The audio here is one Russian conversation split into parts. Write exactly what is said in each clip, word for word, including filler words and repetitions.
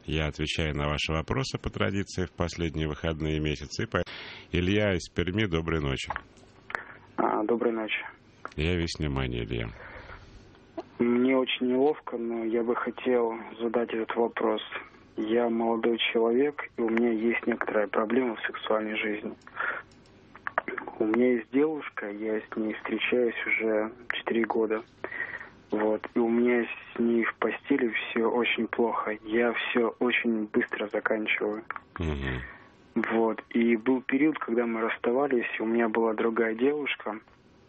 Я отвечаю на ваши вопросы по традиции в последние выходные месяцы. Илья из Перми, доброй ночи. А, доброй ночи. Я весь внимание, Илья. Мне очень неловко, но я бы хотел задать этот вопрос. Я молодой человек, и у меня есть некоторая проблема в сексуальной жизни. У меня есть девушка, я с ней встречаюсь уже четыре года. Вот. И у меня с ней в постели все очень плохо. Я все очень быстро заканчиваю. Угу. Вот. И был период, когда мы расставались, и у меня была другая девушка.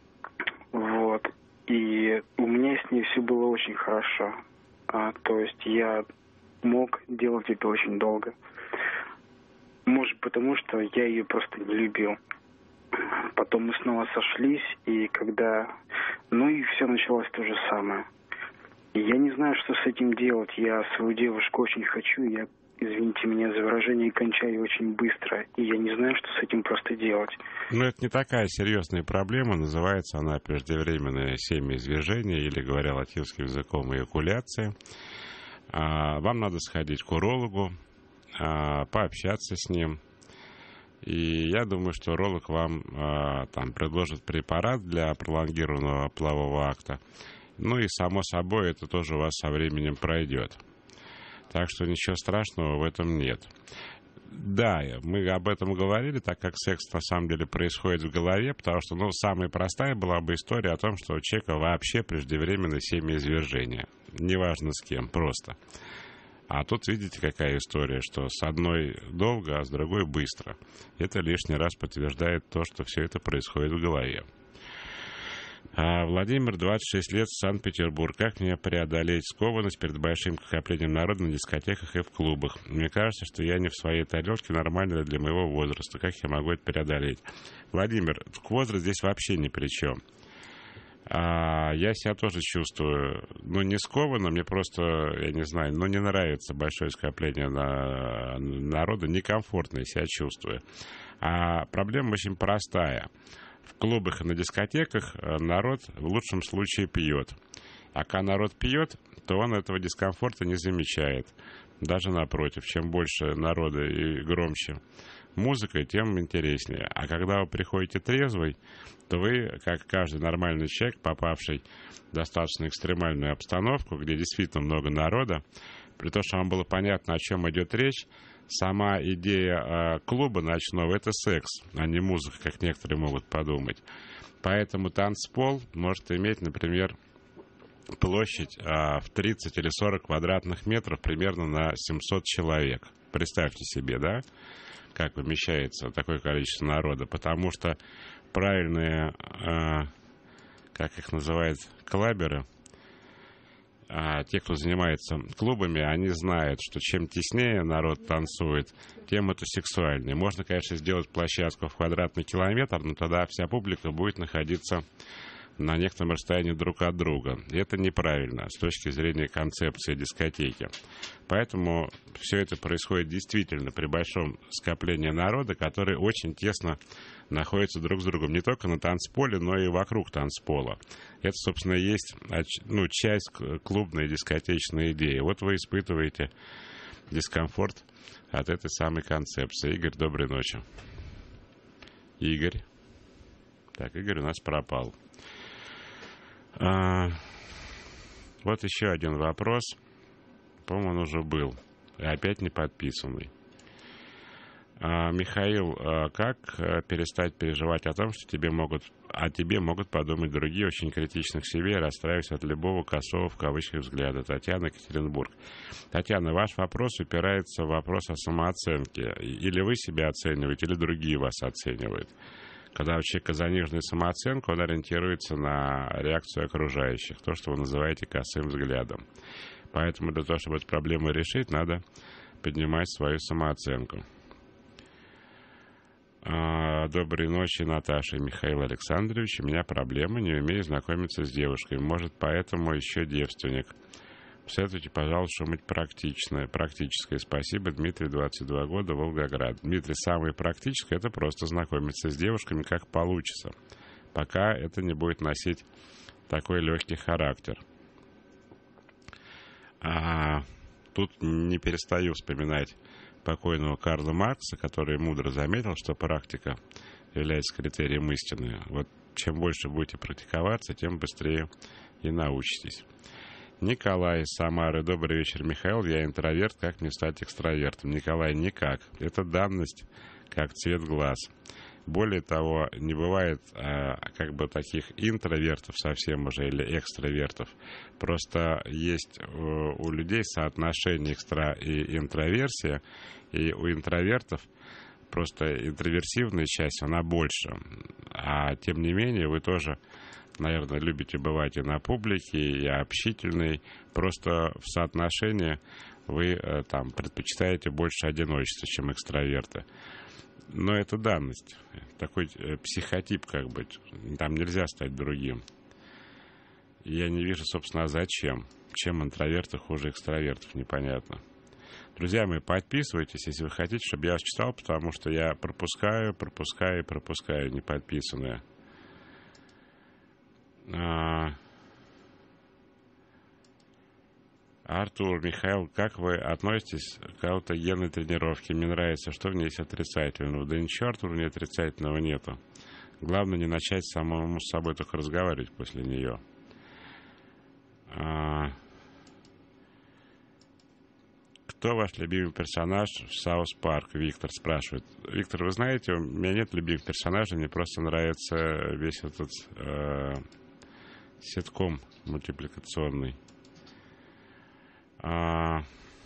Вот. И у меня с ней все было очень хорошо. А, то есть я мог делать это очень долго. Может, потому что я ее просто не любил. Потом мы снова сошлись, и когда... Ну и все началось то же самое. И я не знаю, что с этим делать. Я свою девушку очень хочу, я, извините меня за выражение, кончаю очень быстро. И я не знаю, что с этим просто делать. Ну, это не такая серьезная проблема. Называется она преждевременное семяизвержение, или, говоря латинским языком, эякуляция. Вам надо сходить к урологу, пообщаться с ним. И я думаю, что уролог вам э, там предложит препарат для пролонгированного полового акта. Ну и, само собой, это тоже у вас со временем пройдет. Так что ничего страшного в этом нет. Да, мы об этом говорили, так как секс на самом деле происходит в голове, потому что, ну, самая простая была бы история о том, что у человека вообще преждевременное семяизвержение. Неважно с кем, просто. А тут видите, какая история, что с одной долго, а с другой быстро. Это лишний раз подтверждает то, что все это происходит в голове. А Владимир, двадцать шесть лет, Санкт-Петербург. Как мне преодолеть скованность перед большим накоплением народа на дискотеках и в клубах? Мне кажется, что я не в своей тарелке, нормально для моего возраста. Как я могу это преодолеть? Владимир, возраст здесь вообще ни при чем. А я себя тоже чувствую, ну, не скованно, мне просто, я не знаю, ну, не нравится большое скопление на, народа, некомфортно я себя чувствую. А проблема очень простая. В клубах и на дискотеках народ в лучшем случае пьет. А когда народ пьет, то он этого дискомфорта не замечает. Даже напротив, чем больше народа и громче музыка, тем интереснее. А когда вы приходите трезвый, то вы, как каждый нормальный человек, попавший в достаточно экстремальную обстановку, где действительно много народа, при том, что вам было понятно, о чем идет речь, сама идея э, клуба ночного — это секс, а не музыка, как некоторые могут подумать. Поэтому танцпол может иметь, например, площадь э, в тридцать или сорок квадратных метров примерно на семьсот человек. Представьте себе, да, как вмещается такое количество народа, потому что правильные, э, как их называют, клаберы, э, те, кто занимается клубами, они знают, что чем теснее народ танцует, тем это сексуальнее. Можно, конечно, сделать площадку в квадратный километр, но тогда вся публика будет находиться на некотором расстоянии друг от друга. И это неправильно с точки зрения концепции дискотеки. Поэтому все это происходит действительно при большом скоплении народа, который очень тесно находится друг с другом не только на танцполе, но и вокруг танцпола. Это, собственно, и есть, ну, часть клубной дискотечной идеи. Вот вы испытываете дискомфорт от этой самой концепции. Игорь, доброй ночи. Игорь. Так, Игорь у нас пропал. А, вот еще один вопрос. По-моему, он уже был. И опять не подписанный. А, Михаил, а как перестать переживать о том, что тебе могут, о тебе могут подумать другие, очень критично к себе, расстраиваясь от любого косого в кавычках взгляда? Татьяна, Екатеринбург. Татьяна, ваш вопрос упирается в вопрос о самооценке. Или вы себя оцениваете, или другие вас оценивают. Когда у человека заниженная самооценка, он ориентируется на реакцию окружающих, то, что вы называете косым взглядом. Поэтому для того, чтобы эту проблему решить, надо поднимать свою самооценку. Доброй ночи, Наташа и Михаил Александрович. У меня проблема, не умею знакомиться с девушкой. Может, поэтому еще девственник. Посоветуйте, пожалуйста, что-нибудь практичное. Практическое. Спасибо. Дмитрий, двадцать два года, Волгоград. Дмитрий, самое практическое — это просто знакомиться с девушками, как получится. Пока это не будет носить такой легкий характер. А, тут не перестаю вспоминать покойного Карла Маркса, который мудро заметил, что практика является критерием истины. Вот чем больше будете практиковаться, тем быстрее и научитесь. Николай из Самары. Добрый вечер, Михаил. Я интроверт. Как мне стать экстравертом? Николай, никак. Это данность, как цвет глаз. Более того, не бывает э, как бы таких интровертов совсем уже или экстравертов. Просто есть э, у людей соотношение экстра и интроверсия, и у интровертов просто интроверсивная часть, она больше. А тем не менее, вы тоже, наверное, любите бывать и на публике, и общительный. Просто в соотношении вы э, там предпочитаете больше одиночества, чем экстраверты. Но это данность, такой психотип, как бы, там нельзя стать другим. Я не вижу, собственно, зачем. Чем интроверты хуже экстравертов, непонятно. Друзья мои, подписывайтесь, если вы хотите, чтобы я вас читал, потому что я пропускаю, пропускаю и пропускаю неподписанные. А... Артур, Михаил, как вы относитесь к аутогенной тренировке? Мне нравится, что в ней есть отрицательного. Да ничего, Артур, не отрицательного нету. Главное не начать самому с собой только разговаривать после нее. А... Кто ваш любимый персонаж в Саус Парк? Виктор спрашивает. Виктор, вы знаете, у меня нет любимых персонажей, мне просто нравится весь этот э, ситком мультипликационный. А...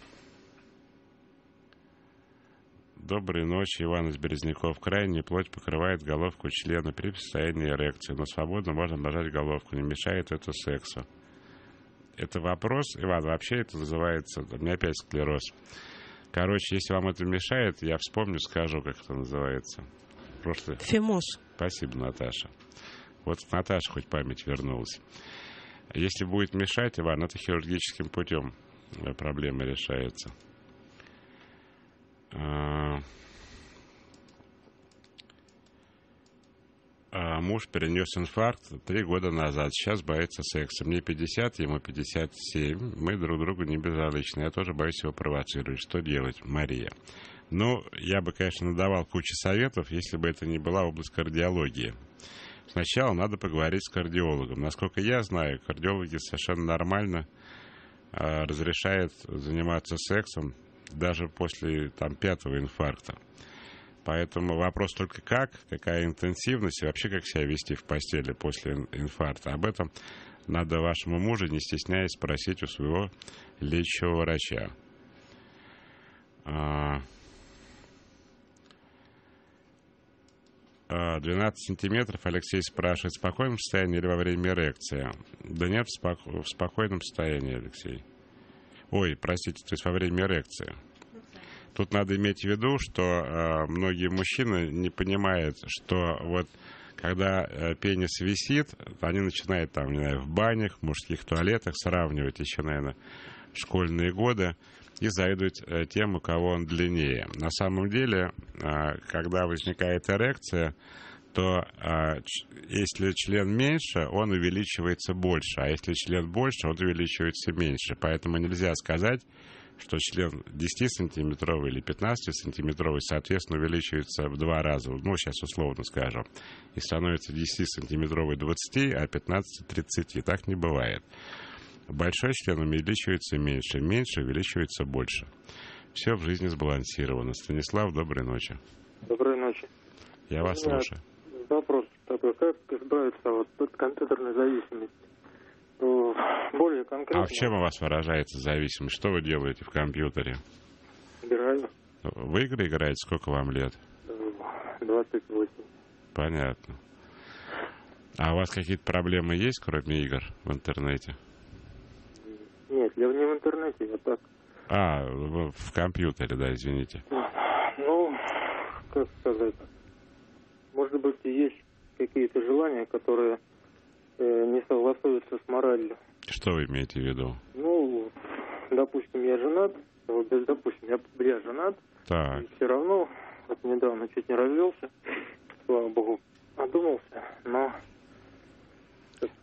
Доброй ночи, Иван из Березняков. Крайняя плоть покрывает головку члена при состоянии эрекции, но свободно можно обнажать головку, не мешает это сексу. Это вопрос, Иван, вообще это называется, у меня опять склероз. Короче, если вам это мешает, я вспомню, скажу, как это называется. Прошлый... Фимоз. Спасибо, Наташа. Вот Наташа хоть память вернулась. Если будет мешать, Иван, это хирургическим путем проблема решается. А... А муж перенес инфаркт три года назад. Сейчас боится секса. Мне пятьдесят, ему пятьдесят семь. Мы друг другу не безразличны. Я тоже боюсь его провоцировать. Что делать, Мария? Ну, я бы, конечно, надавал кучу советов, если бы это не была область кардиологии. Сначала надо поговорить с кардиологом. Насколько я знаю, кардиологи совершенно нормально а, разрешают заниматься сексом даже после там, пятого инфаркта. Поэтому вопрос только как, какая интенсивность и вообще как себя вести в постели после инфаркта. Об этом надо вашему мужу, не стесняясь, спросить у своего лечащего врача. двенадцать сантиметров, Алексей спрашивает, в спокойном состоянии или во время эрекции? Да нет, в, споко- в спокойном состоянии, Алексей. Ой, простите, то есть во время эрекции. Тут надо иметь в виду, что э, многие мужчины не понимают, что вот когда э, пенис висит, они начинают там, не знаю, в банях, в мужских туалетах сравнивать еще, наверное, школьные годы и завидовать э, тем, у кого он длиннее. На самом деле, э, когда возникает эрекция, то э, ч- если член меньше, он увеличивается больше, а если член больше, он увеличивается меньше. Поэтому нельзя сказать, что член десятисантиметровый или пятнадцатисантиметровый, соответственно, увеличивается в два раза, ну, сейчас условно скажем, и становится десятисантиметровый двадцати, а пятнадцати тридцати. Так не бывает. Большой член увеличивается меньше, меньше увеличивается больше. Все в жизни сбалансировано. Станислав, доброй ночи. Доброй ночи. Я вас слушаю. Вопрос такой, как избавиться вот от компьютерной зависимости? Более конкретно. А в чем у вас выражается зависимость? Что вы делаете в компьютере? Играю. В игры играете? Сколько вам лет? двадцать восемь. Понятно. А у вас какие-то проблемы есть, кроме игр в интернете? Нет, я не в интернете, я так. А, в, в компьютере, да, извините. Ну, как сказать, может быть, и есть какие-то желания, которые э, не согласуются с моралью. Что вы имеете в виду? Ну, допустим, я женат, вот, допустим, я, я женат, Так. и все равно, вот недавно чуть не развелся, слава богу, одумался, но, как сказать,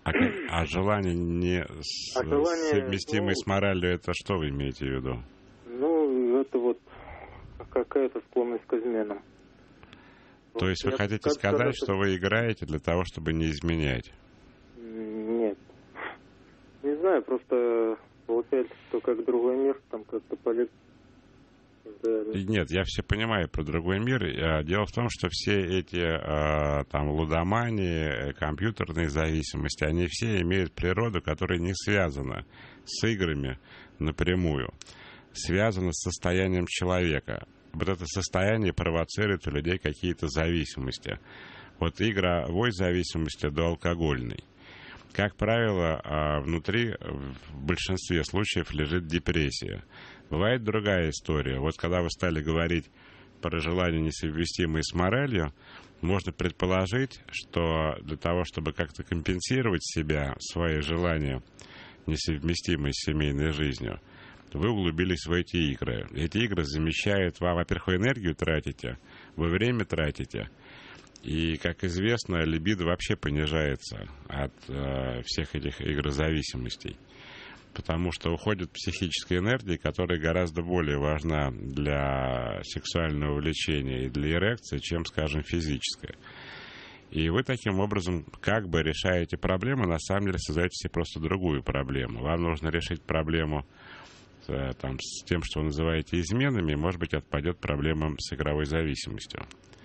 А, а желание не с, а желание, совместимое ну, с моралью, это что вы имеете в виду? Ну, это вот какая-то склонность к изменам. То вот есть вы я, хотите как сказать, сказать, что вы играете для того, чтобы не изменять? Нет. Не знаю, просто получается, что как другой мир, там как-то полегче. Нет, я все понимаю про другой мир. Дело в том, что все эти там лудомании, компьютерные зависимости, они все имеют природу, которая не связана с играми напрямую, связана с состоянием человека. Вот это состояние провоцирует у людей какие-то зависимости. Вот игровой зависимости до алкогольной. Как правило, внутри в большинстве случаев лежит депрессия. Бывает другая история. Вот когда вы стали говорить про желания, несовместимые с моралью, можно предположить, что для того, чтобы как-то компенсировать себя, свои желания, несовместимые с семейной жизнью, вы углубились в эти игры. Эти игры замещают вам, во-первых, вы энергию тратите, вы время тратите. И, как известно, либидо вообще понижается от э, всех этих игрозависимостей, потому что уходит психическая энергия, которая гораздо более важна для сексуального влечения и для эрекции, чем, скажем, физическая. И вы таким образом как бы решаете проблему, на самом деле создаете себе просто другую проблему. Вам нужно решить проблему э, там, с тем, что вы называете изменами, и, может быть, отпадет проблема с игровой зависимостью.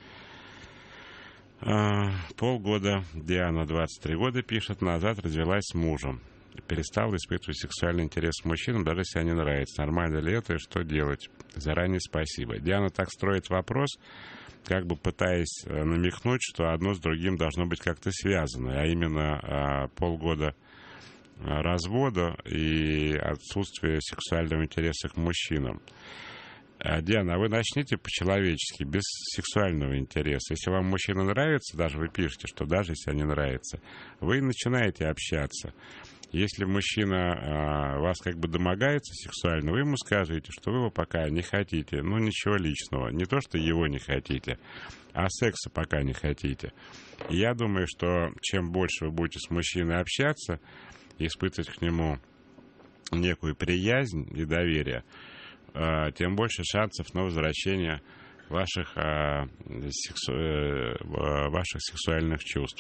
Полгода, Диана, двадцать три года, пишет, назад развелась с мужем. Перестала испытывать сексуальный интерес к мужчинам, даже если они нравятся. Нормально ли это и что делать? Заранее спасибо. Диана так строит вопрос, как бы пытаясь намекнуть, что одно с другим должно быть как-то связано, а именно полгода развода и отсутствие сексуального интереса к мужчинам. Диана, а вы начните по-человечески, без сексуального интереса. Если вам мужчина нравится, даже вы пишете, что даже если они нравятся, вы начинаете общаться. Если мужчина а, вас как бы домогается сексуально, вы ему скажете, что вы его пока не хотите. Ну, ничего личного. Не то, что его не хотите, а секса пока не хотите. И я думаю, что чем больше вы будете с мужчиной общаться, испытывать к нему некую приязнь и доверие, тем больше шансов на возвращение ваших, сексу... ваших сексуальных чувств.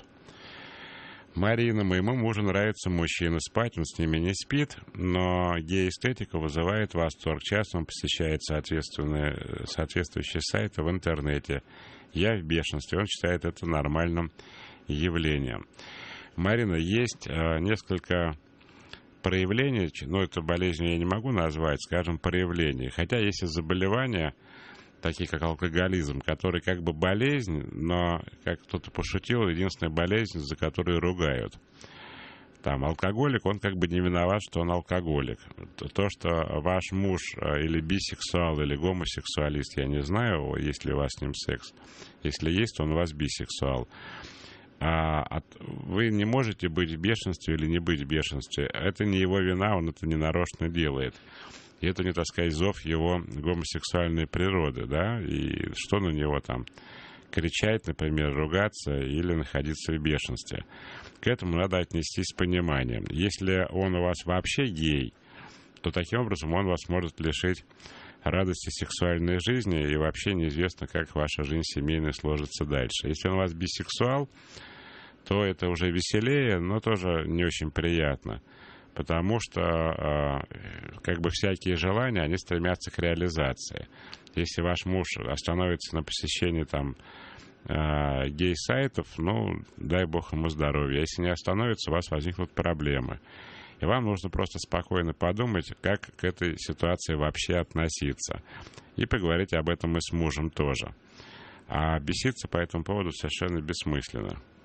Марина, моему мужу нравится мужчина, спать он с ними не спит, но гей-эстетика вызывает восторг. Часто он посещает соответственные... соответствующие сайты в интернете. Я в бешенстве, он считает это нормальным явлением. Марина, есть несколько проявления, ну, эту болезнь я не могу назвать, скажем, проявления. Хотя есть и заболевания, такие как алкоголизм, который как бы болезнь, но, как кто-то пошутил, единственная болезнь, за которую ругают. Там алкоголик, он как бы не виноват, что он алкоголик. То, что ваш муж или бисексуал, или гомосексуалист, я не знаю, есть ли у вас с ним секс. Если есть, то он у вас бисексуал. А от, вы не можете быть в бешенстве или не быть в бешенстве. Это не его вина, он это ненарочно делает. И это, не так сказать, зов его гомосексуальной природы, да, и что на него там кричать, например, ругаться или находиться в бешенстве. К этому надо отнестись с пониманием. Если он у вас вообще гей, то таким образом он вас может лишить радости сексуальной жизни, и вообще неизвестно, как ваша жизнь семейная сложится дальше. Если он у вас бисексуал, то это уже веселее, но тоже не очень приятно, потому что как бы всякие желания, они стремятся к реализации. Если ваш муж остановится на посещении там гей-сайтов, ну, дай бог ему здоровья. Если не остановится, у вас возникнут проблемы. И вам нужно просто спокойно подумать, как к этой ситуации вообще относиться. И поговорить об этом и с мужем тоже. А беситься по этому поводу совершенно бессмысленно.